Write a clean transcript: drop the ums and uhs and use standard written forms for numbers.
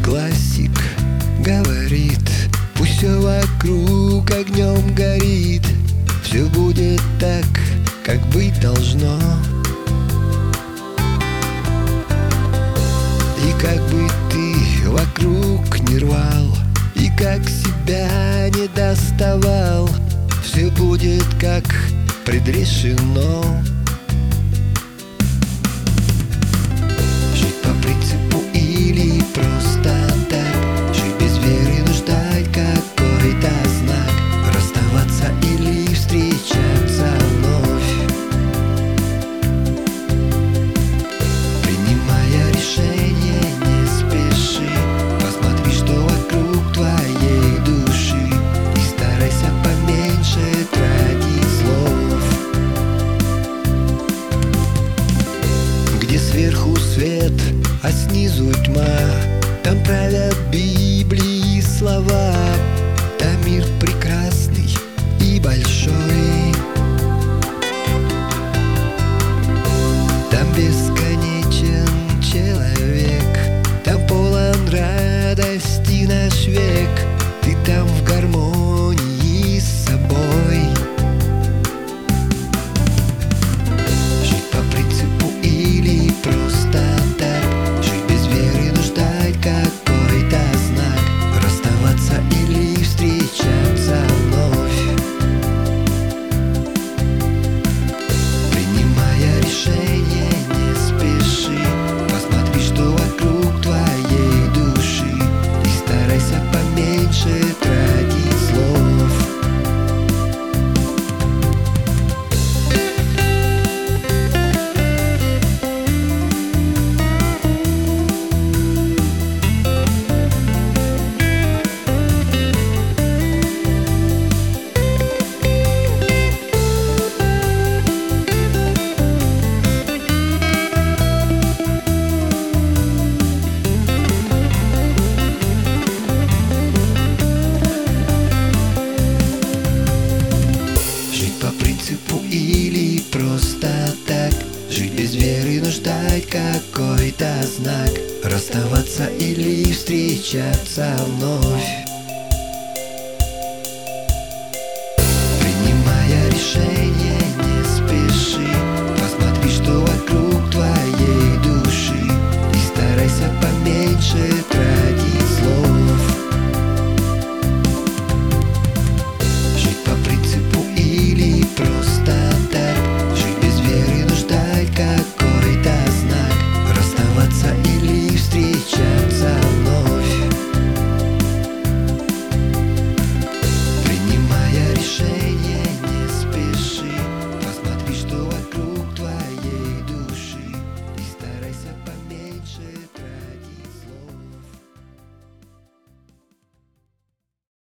Классик говорит, пусть все вокруг огнем горит, все будет так, как быть должно. И как бы ты вокруг не рвал, и как себя не доставал, все будет как предрешено. Жить по принципу или просто так, жить без веры, но ждать какой-то знак, расставаться или встречаться вновь, принимая решение, не спеши, посмотри, что вокруг твоей души, и старайся поменьше тратить слов. Где сверху свет, а снизу тьма, там правят Библии слова. Там мир прекрасный и большой, там бесконечен человек, там полон радости наш век. Ты там в гармонии с собой. Жить по принципу или просто так, жить без веры, но ждать какой-то знак, расставаться или встречаться вновь, принимая решение, не спеши, посмотри, что вокруг твоей души, и старайся поменьше тратить слов. Или просто так, жить без веры, но ждать какой-то знак, расставаться или встречаться вновь.